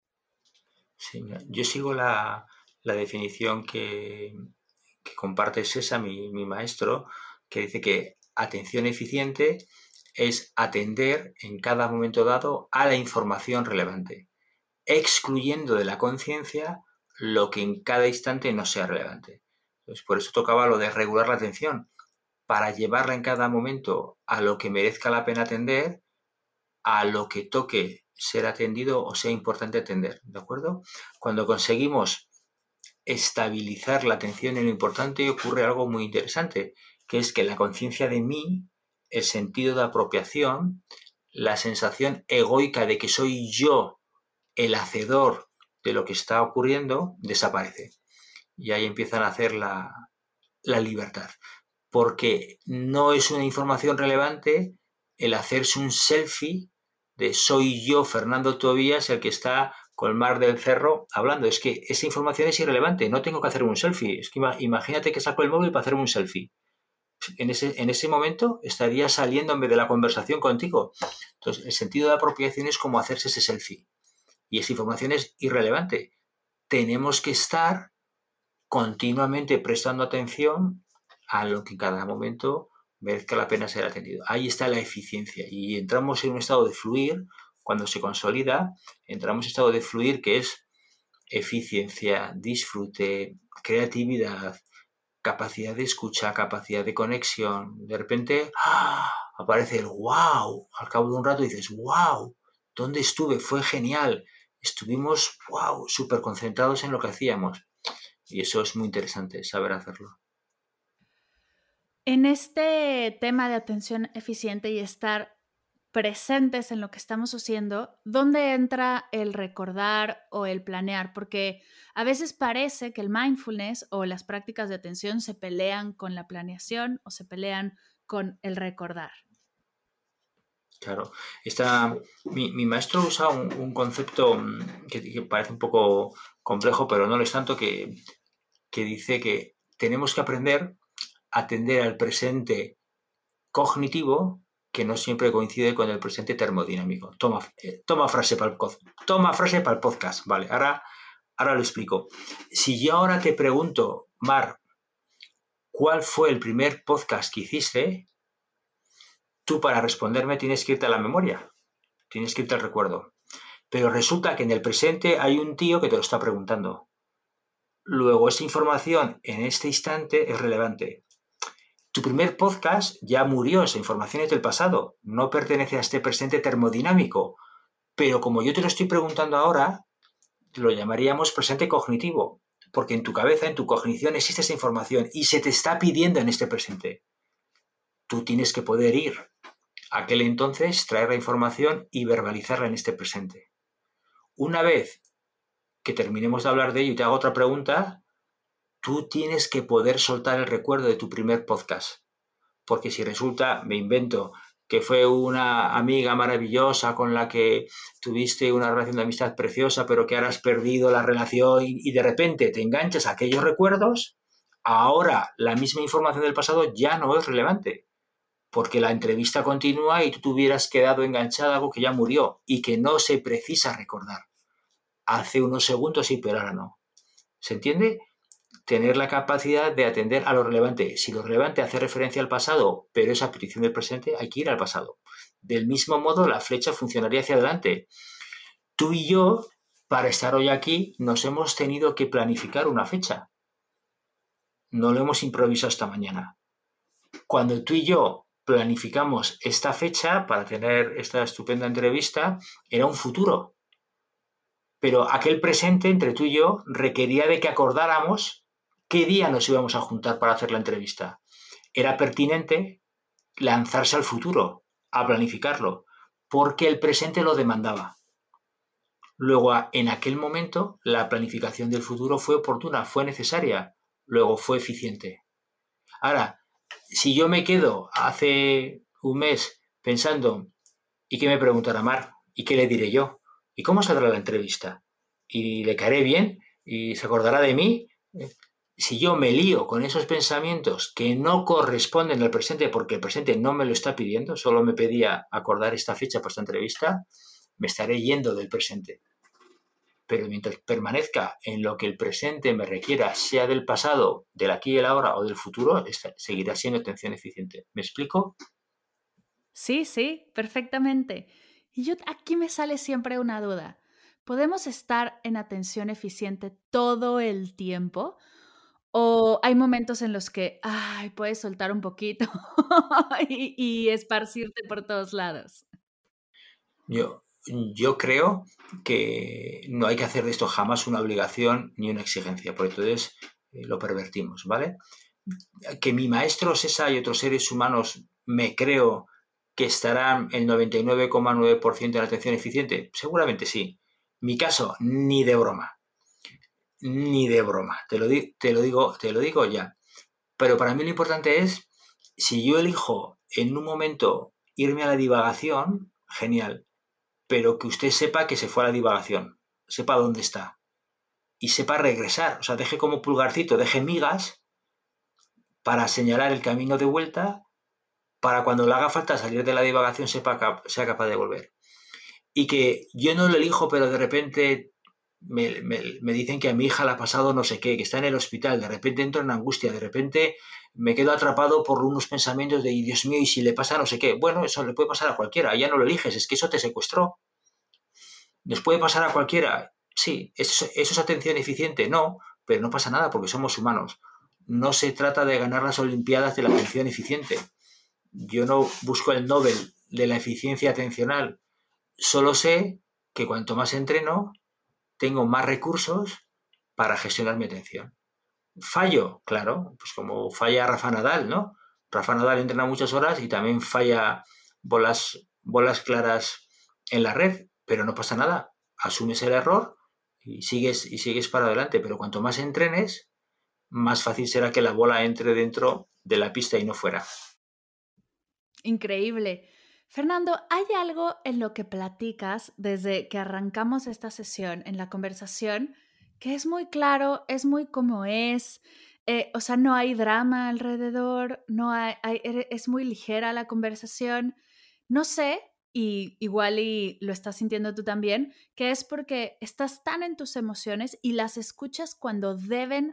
Sí, yo sigo la definición que comparte Sesa, mi maestro, que dice que atención eficiente es atender en cada momento dado a la información relevante, excluyendo de la conciencia lo que en cada instante no sea relevante. Entonces, por eso tocaba lo de regular la atención, para llevarla en cada momento a lo que merezca la pena atender, a lo que toque ser atendido o sea importante atender, ¿de acuerdo? Cuando conseguimos estabilizar la atención en lo importante, ocurre algo muy interesante, que es que la conciencia de mí, el sentido de apropiación, la sensación egoica de que soy yo el hacedor de lo que está ocurriendo, desaparece. Y ahí empiezan a hacer la libertad. Porque no es una información relevante el hacerse un selfie de soy yo, Fernando Tobías, el que está con el Mar del Cerro hablando. Es que esa información es irrelevante, no tengo que hacer un selfie. Es que imagínate que saco el móvil para hacer un selfie. En ese momento estaría saliendo en vez de la conversación contigo. Entonces, el sentido de apropiación es como hacerse ese selfie. Y esa información es irrelevante. Tenemos que estar continuamente prestando atención a lo que en cada momento merezca la pena ser atendido. Ahí está la eficiencia y entramos en un estado de fluir cuando se consolida, entramos en estado de fluir, que es eficiencia, disfrute, creatividad, capacidad de escucha, capacidad de conexión. De repente aparece el wow. Al cabo de un rato dices, wow, ¿dónde estuve? Fue genial. Estuvimos, wow, súper concentrados en lo que hacíamos. Y eso es muy interesante, saber hacerlo. En este tema de atención eficiente y estar presentes en lo que estamos haciendo, ¿dónde entra el recordar o el planear? Porque a veces parece que el mindfulness o las prácticas de atención se pelean con la planeación o se pelean con el recordar. Claro, mi maestro usa un concepto que parece un poco complejo, pero no lo es tanto, que dice que tenemos que aprender a atender al presente cognitivo, que no siempre coincide con el presente termodinámico. Toma frase para el podcast. Vale, ahora lo explico. Si yo ahora te pregunto, Mar, ¿cuál fue el primer podcast que hiciste? Tú, para responderme, tienes que irte a la memoria, tienes que irte al recuerdo. Pero resulta que en el presente hay un tío que te lo está preguntando. Luego, esa información en este instante es relevante. Tu primer podcast ya murió, esa información es del pasado, no pertenece a este presente termodinámico. Pero como yo te lo estoy preguntando ahora, lo llamaríamos presente cognitivo, porque en tu cabeza, en tu cognición, existe esa información y se te está pidiendo en este presente. Tú tienes que poder ir a aquel entonces, traer la información y verbalizarla en este presente. Una vez que terminemos de hablar de ello y te hago otra pregunta, tú tienes que poder soltar el recuerdo de tu primer podcast. Porque si resulta, me invento, que fue una amiga maravillosa con la que tuviste una relación de amistad preciosa, pero que ahora has perdido la relación y de repente te enganchas a aquellos recuerdos, ahora la misma información del pasado ya no es relevante, porque la entrevista continúa y tú te hubieras quedado enganchado a algo que ya murió y que no se precisa recordar. Hace unos segundos sí, pero ahora no. ¿Se entiende? Tener la capacidad de atender a lo relevante. Si lo relevante hace referencia al pasado, pero es a petición del presente, hay que ir al pasado. Del mismo modo, la flecha funcionaría hacia adelante. Tú y yo, para estar hoy aquí, nos hemos tenido que planificar una fecha. No lo hemos improvisado esta mañana. Cuando tú y yo planificamos esta fecha para tener esta estupenda entrevista, era un futuro. Pero aquel presente entre tú y yo requería de que acordáramos qué día nos íbamos a juntar para hacer la entrevista. Era pertinente lanzarse al futuro, a planificarlo, porque el presente lo demandaba. Luego, en aquel momento, la planificación del futuro fue oportuna, fue necesaria, luego fue eficiente. Ahora, si yo me quedo hace un mes pensando, ¿y qué me preguntará Mar? ¿Y qué le diré yo? ¿Y cómo saldrá la entrevista? ¿Y le caeré bien? ¿Y se acordará de mí? Si yo me lío con esos pensamientos que no corresponden al presente porque el presente no me lo está pidiendo, solo me pedía acordar esta fecha para esta entrevista, me estaré yendo del presente. Pero mientras permanezca en lo que el presente me requiera, sea del pasado, del aquí y el ahora o del futuro, seguirá siendo atención eficiente. ¿Me explico? Sí, perfectamente. Y aquí me sale siempre una duda. ¿Podemos estar en atención eficiente todo el tiempo? ¿O hay momentos en los que puedes soltar un poquito y esparcirte por todos lados? Yo creo que no hay que hacer de esto jamás una obligación ni una exigencia, porque entonces lo pervertimos, ¿vale? Que mi maestro César y otros seres humanos me creo que estarán el 99,9% de la atención eficiente, seguramente sí. Mi caso, ni de broma. Ni de broma. Te lo digo ya. Pero para mí lo importante es, si yo elijo en un momento irme a la divagación, genial. Pero que usted sepa que se fue a la divagación, sepa dónde está y sepa regresar, o sea, deje como pulgarcito, deje migas para señalar el camino de vuelta, para cuando le haga falta salir de la divagación sea capaz de volver. Y que yo no lo elijo, pero de repente me dicen que a mi hija le ha pasado no sé qué, que está en el hospital, de repente entro en angustia, de repente me quedo atrapado por unos pensamientos de Dios mío, y si le pasa no sé qué. Bueno, eso le puede pasar a cualquiera, ya no lo eliges, es que eso te secuestró. ¿Nos puede pasar a cualquiera? Sí. ¿Eso es atención eficiente? No, pero no pasa nada porque somos humanos. No se trata de ganar las Olimpiadas de la atención eficiente. Yo no busco el Nobel de la eficiencia atencional. Solo sé que cuanto más entreno, tengo más recursos para gestionar mi atención. ¿Fallo? Claro, pues como falla Rafa Nadal, ¿no? Rafa Nadal entrena muchas horas y también falla bolas claras en la red, pero no pasa nada. Asumes el error y sigues para adelante. Pero cuanto más entrenes, más fácil será que la bola entre dentro de la pista y no fuera. Increíble. Fernando, ¿hay algo en lo que platicas desde que arrancamos esta sesión, en la conversación, que es muy claro, es muy como es? O sea, no hay drama alrededor, es muy ligera la conversación. No sé, y igual y lo estás sintiendo tú también, que es porque estás tan en tus emociones y las escuchas cuando debes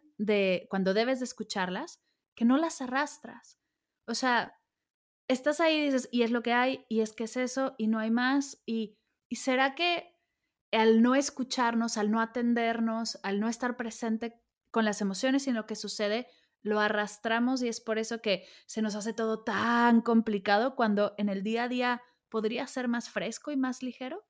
de escucharlas, que no las arrastras. O sea, estás ahí y dices, y es lo que hay, y es que es eso, y no hay más, y será que al no escucharnos, al no atendernos, al no estar presente con las emociones y en lo que sucede, lo arrastramos y es por eso que se nos hace todo tan complicado cuando en el día a día podría ser más fresco y más ligero?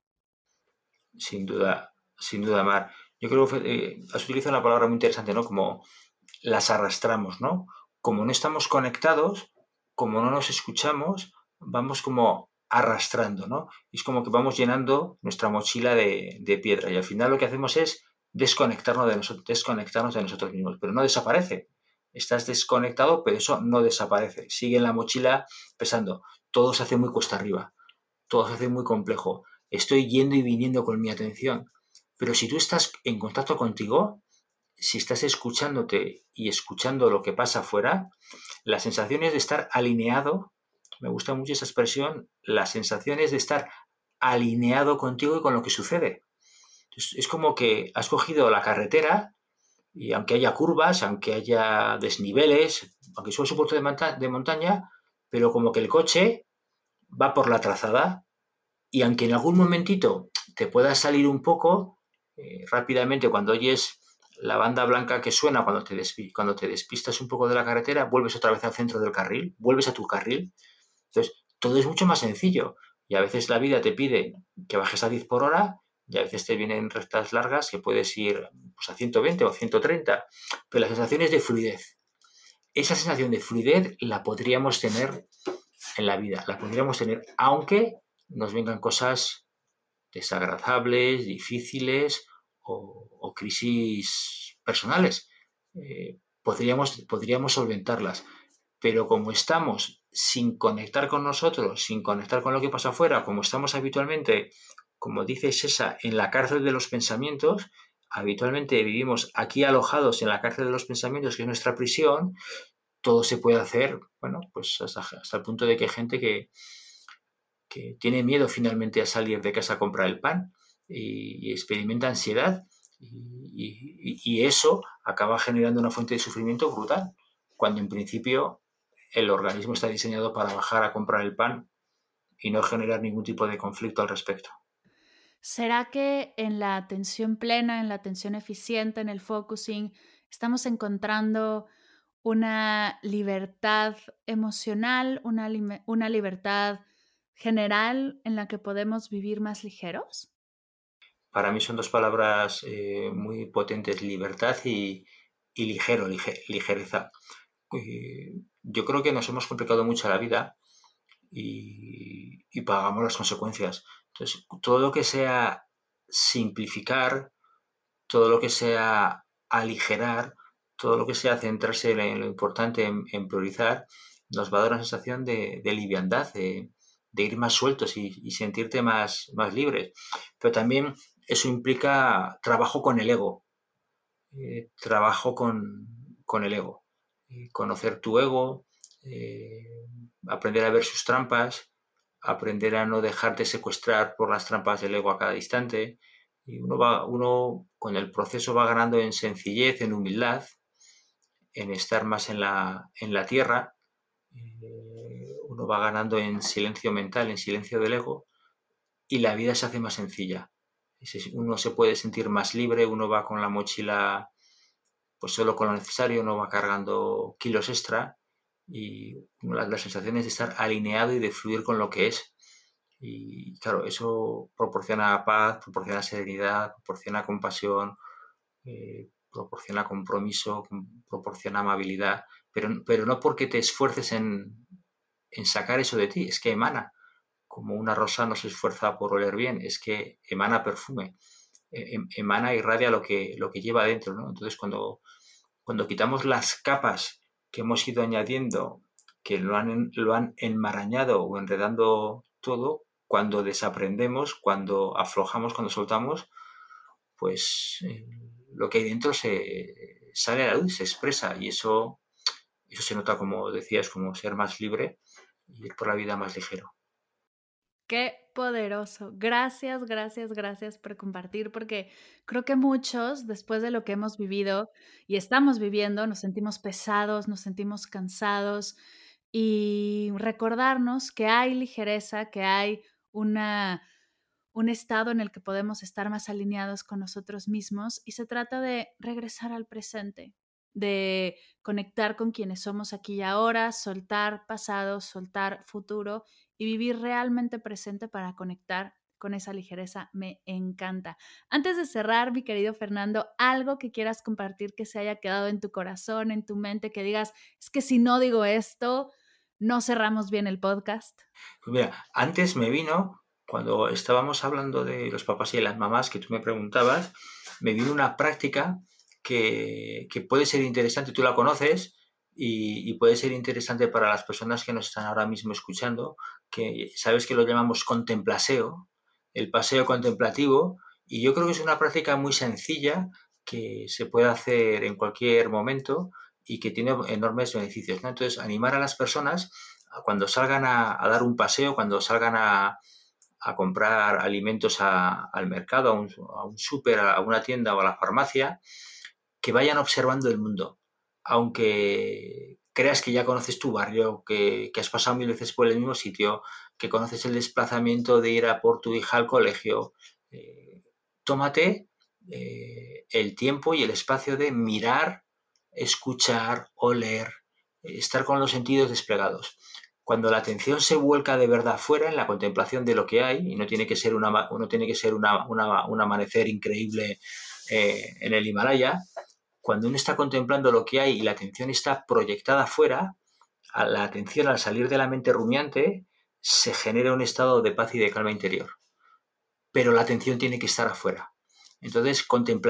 Sin duda, Mar. Yo creo que has utilizado una palabra muy interesante, ¿no? Como las arrastramos, ¿no? Como no estamos conectados, como no nos escuchamos, vamos como arrastrando, ¿no? Y es como que vamos llenando nuestra mochila de piedra y al final lo que hacemos es desconectarnos de nosotros mismos, pero no desaparece. Estás desconectado, pero eso no desaparece. Sigue en la mochila pesando. Todo se hace muy cuesta arriba, todo se hace muy complejo. Estoy yendo y viniendo con mi atención. Pero si tú estás en contacto contigo, si estás escuchándote y escuchando lo que pasa afuera, la sensación es de estar alineado, me gusta mucho esa expresión, la sensación es de estar alineado contigo y con lo que sucede. Entonces, es como que has cogido la carretera y aunque haya curvas, aunque haya desniveles, aunque sea un soporte de montaña, pero como que el coche va por la trazada y aunque en algún momentito te puedas salir un poco, rápidamente cuando oyes la banda blanca que suena cuando te despistas un poco de la carretera, vuelves otra vez al centro del carril, vuelves a tu carril. Entonces, todo es mucho más sencillo. Y a veces la vida te pide que bajes a 10 por hora y a veces te vienen rectas largas que puedes ir pues, a 120 o 130. Pero la sensación es de fluidez. Esa sensación de fluidez la podríamos tener en la vida, la podríamos tener aunque nos vengan cosas desagradables, difíciles o crisis personales. Podríamos solventarlas, pero como estamos sin conectar con nosotros, sin conectar con lo que pasa afuera, como estamos habitualmente, como dice Sesa, en la cárcel de los pensamientos, habitualmente vivimos aquí alojados en la cárcel de los pensamientos, que es nuestra prisión, todo se puede hacer, bueno, pues hasta el punto de que hay gente que tiene miedo finalmente a salir de casa a comprar el pan y experimenta ansiedad y eso acaba generando una fuente de sufrimiento brutal, cuando en principio el organismo está diseñado para bajar a comprar el pan y no generar ningún tipo de conflicto al respecto. ¿Será que en la atención plena, en la atención eficiente, en el focusing, estamos encontrando una libertad emocional, una libertad general en la que podemos vivir más ligeros? Para mí son dos palabras muy potentes, libertad y ligereza. Yo creo que nos hemos complicado mucho la vida y pagamos las consecuencias. Entonces, todo lo que sea simplificar, todo lo que sea aligerar, todo lo que sea centrarse en lo importante, en priorizar, nos va a dar una sensación de liviandad, de ir más sueltos y sentirte más libres. Pero también eso implica trabajo con el ego, trabajo con el ego, conocer tu ego, aprender a ver sus trampas, aprender a no dejarte secuestrar por las trampas del ego a cada instante. Y uno con el proceso va ganando en sencillez, en humildad, en estar más en la tierra. Uno va ganando en silencio mental, en silencio del ego, y la vida se hace más sencilla. Uno se puede sentir más libre, uno va con la mochila pues solo con lo necesario, no va cargando kilos extra y la sensación es de estar alineado y de fluir con lo que es. Y claro, eso proporciona paz, proporciona serenidad, proporciona compasión, proporciona compromiso, proporciona amabilidad, pero no porque te esfuerces en sacar eso de ti, es que emana. Como una rosa no se esfuerza por oler bien, es que emana perfume, emana, irradia lo que lleva dentro, ¿no? Entonces, cuando quitamos las capas que hemos ido añadiendo, que lo han enmarañado o enredando todo, cuando desaprendemos, cuando aflojamos, cuando soltamos, pues lo que hay dentro sale a la luz, se expresa y eso se nota, como decías, como ser más libre y ir por la vida más ligero. Qué poderoso. Gracias, gracias, gracias por compartir, porque creo que muchos, después de lo que hemos vivido y estamos viviendo, nos sentimos pesados, nos sentimos cansados y recordarnos que hay ligereza, que hay un estado en el que podemos estar más alineados con nosotros mismos y se trata de regresar al presente, de conectar con quienes somos aquí y ahora, soltar pasado, soltar futuro y vivir realmente presente para conectar con esa ligereza. Me encanta. Antes de cerrar, mi querido Fernando, algo que quieras compartir que se haya quedado en tu corazón, en tu mente, que digas, es que si no digo esto, no cerramos bien el podcast. Pues mira, antes me vino, cuando estábamos hablando de los papás y de las mamás que tú me preguntabas, me vino una práctica que puede ser interesante, tú la conoces y puede ser interesante para las personas que nos están ahora mismo escuchando, que sabes que lo llamamos contemplaseo, el paseo contemplativo, y yo creo que es una práctica muy sencilla que se puede hacer en cualquier momento y que tiene enormes beneficios, ¿no? Entonces, animar a las personas cuando salgan a dar un paseo, cuando salgan a comprar alimentos al mercado, a un súper, a una tienda o a la farmacia, que vayan observando el mundo. Aunque creas que ya conoces tu barrio, que has pasado 1000 veces por el mismo sitio, que conoces el desplazamiento de ir a por tu hija al colegio, tómate el tiempo y el espacio de mirar, escuchar, oler, estar con los sentidos desplegados. Cuando la atención se vuelca de verdad fuera, en la contemplación de lo que hay, y no tiene que ser, un amanecer increíble en el Himalaya, cuando uno está contemplando lo que hay y la atención está proyectada fuera, la atención al salir de la mente rumiante, se genera un estado de paz y de calma interior. Pero la atención tiene que estar afuera. Entonces,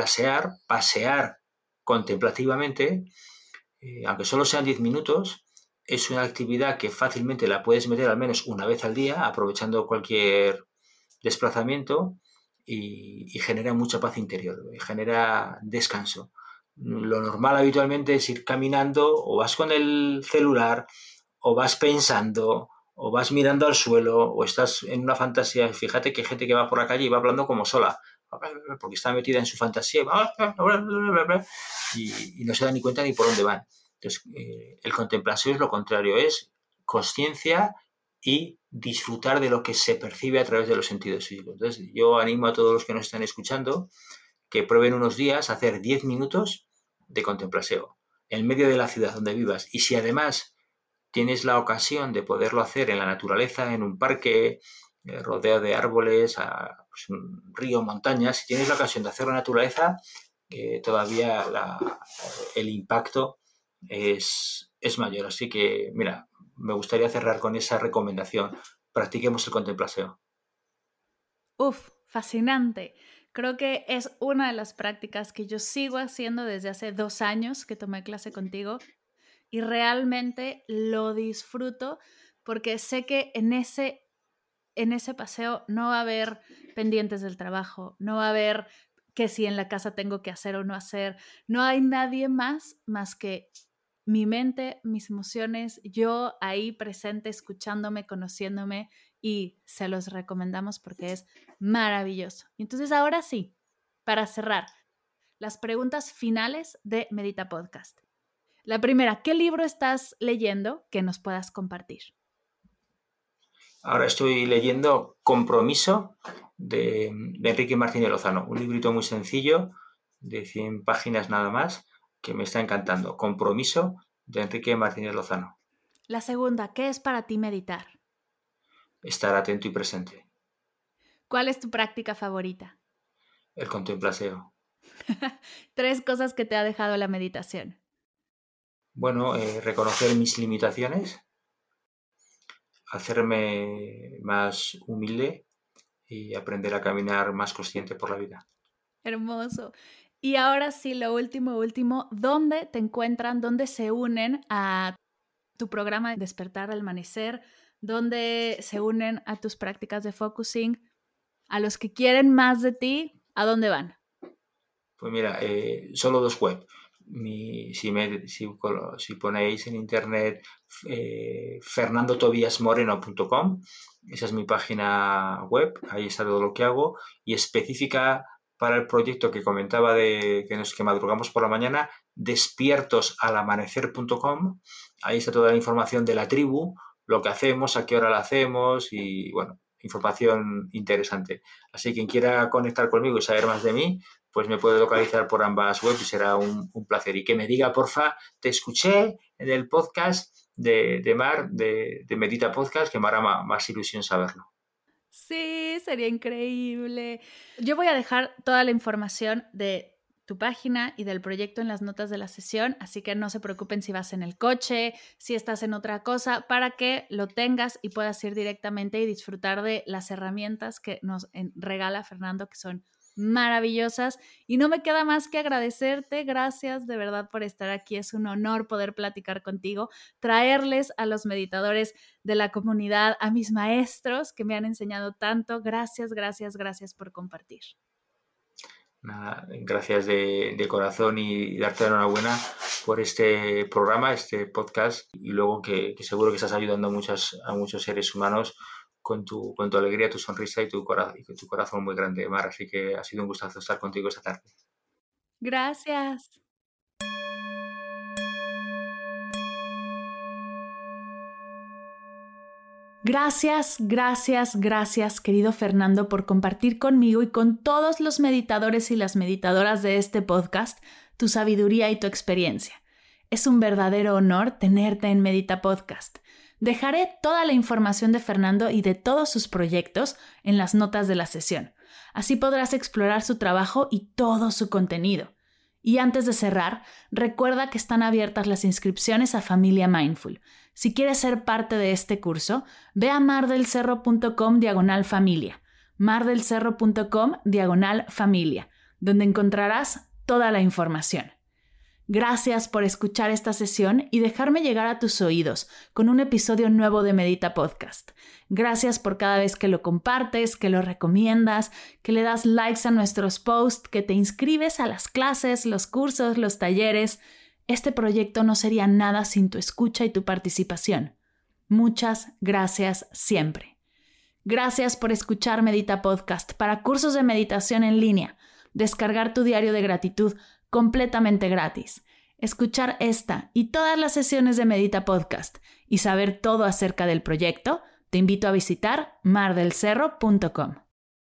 pasear contemplativamente, aunque solo sean 10 minutos, es una actividad que fácilmente la puedes meter al menos una vez al día, aprovechando cualquier desplazamiento y genera mucha paz interior, genera descanso. Lo normal habitualmente es ir caminando o vas con el celular o vas pensando o vas mirando al suelo o estás en una fantasía. Fíjate que hay gente que va por la calle y va hablando como sola porque está metida en su fantasía y no se da ni cuenta ni por dónde van. Entonces, el contemplación es lo contrario, es conciencia y disfrutar de lo que se percibe a través de los sentidos físicos. Entonces, yo animo a todos los que nos están escuchando que prueben unos días a hacer 10 minutos de contemplación en medio de la ciudad donde vivas. Y si además tienes la ocasión de poderlo hacer en la naturaleza, en un parque, rodeado de árboles, pues un río, montañas, si tienes la ocasión de hacerlo en la naturaleza, todavía el impacto es mayor. Así que, mira, me gustaría cerrar con esa recomendación. Practiquemos el contemplación. Uf, fascinante. Creo que es una de las prácticas que yo sigo haciendo desde hace 2 años que tomé clase contigo y realmente lo disfruto porque sé que en ese paseo no va a haber pendientes del trabajo, no va a haber que si en la casa tengo que hacer o no hacer, no hay nadie más que mi mente, mis emociones, yo ahí presente, escuchándome, conociéndome y se los recomendamos porque es maravilloso. Y entonces ahora sí, para cerrar, las preguntas finales de Medita Podcast. La primera, ¿qué libro estás leyendo que nos puedas compartir? Ahora estoy leyendo Compromiso de Enrique Martínez Lozano, un librito muy sencillo de 100 páginas nada más que me está encantando. Compromiso de Enrique Martínez Lozano. La segunda, ¿qué es para ti meditar? Estar atento y presente. ¿Cuál es tu práctica favorita? El contemplaseo. 3 cosas que te ha dejado la meditación. Bueno, reconocer mis limitaciones, hacerme más humilde y aprender a caminar más consciente por la vida. Hermoso. Y ahora sí, lo último, ¿dónde te encuentran? ¿Dónde se unen a tu programa de Despertar al Amanecer? ¿Dónde se unen a tus prácticas de focusing? A los que quieren más de ti, ¿a dónde van? Pues mira, solo 2 web. Si ponéis en internet fernandotobiasmoreno.com, esa es mi página web, ahí está todo lo que hago, y específica para el proyecto que comentaba que madrugamos por la mañana, despiertosalamanecer.com, ahí está toda la información de la tribu, lo que hacemos, a qué hora la hacemos y bueno, información interesante. Así que quien quiera conectar conmigo y saber más de mí, pues me puede localizar por ambas webs y será un placer. Y que me diga, porfa, te escuché en el podcast de Mar, de Medita Podcast, que me hará más ilusión saberlo. Sí, sería increíble. Yo voy a dejar toda la información de tu página y del proyecto en las notas de la sesión, así que no se preocupen si vas en el coche, si estás en otra cosa, para que lo tengas y puedas ir directamente y disfrutar de las herramientas que nos regala Fernando, que son maravillosas. Y no me queda más que agradecerte. Gracias de verdad por estar aquí. Es un honor poder platicar contigo, traerles a los meditadores de la comunidad, a mis maestros que me han enseñado tanto. Gracias por compartir. Nada, gracias de corazón y darte la enhorabuena por este programa, este podcast, y luego que seguro que estás ayudando a muchos seres humanos con tu alegría, tu sonrisa y tu corazón muy grande, Mar. Así que ha sido un gustazo estar contigo esta tarde. Gracias. Gracias, querido Fernando, por compartir conmigo y con todos los meditadores y las meditadoras de este podcast tu sabiduría y tu experiencia. Es un verdadero honor tenerte en Medita Podcast. Dejaré toda la información de Fernando y de todos sus proyectos en las notas de la sesión. Así podrás explorar su trabajo y todo su contenido. Y antes de cerrar, recuerda que están abiertas las inscripciones a Familia Mindful. Si quieres ser parte de este curso, ve a mardelcerro.com/familia, mardelcerro.com/familia, donde encontrarás toda la información. Gracias por escuchar esta sesión y dejarme llegar a tus oídos con un episodio nuevo de Medita Podcast. Gracias por cada vez que lo compartes, que lo recomiendas, que le das likes a nuestros posts, que te inscribes a las clases, los cursos, los talleres. Este proyecto no sería nada sin tu escucha y tu participación. Muchas gracias siempre. Gracias por escuchar Medita Podcast para cursos de meditación en línea, descargar tu diario de gratitud completamente gratis, escuchar esta y todas las sesiones de Medita Podcast y saber todo acerca del proyecto, te invito a visitar mardelcerro.com.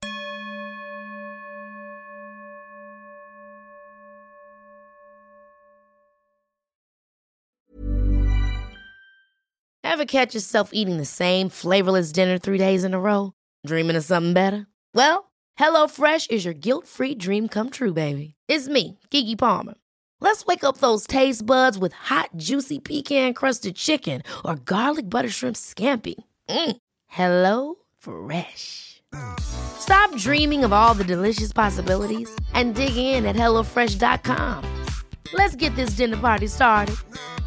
Ever catch yourself eating the same flavorless dinner 3 days in a row? Dreaming of something better? Well, HelloFresh is your guilt-free dream come true, baby. It's me, Keke Palmer. Let's wake up those taste buds with hot, juicy pecan-crusted chicken or garlic butter shrimp scampi. Hello Fresh. Stop dreaming of all the delicious possibilities and dig in at HelloFresh.com. Let's get this dinner party started.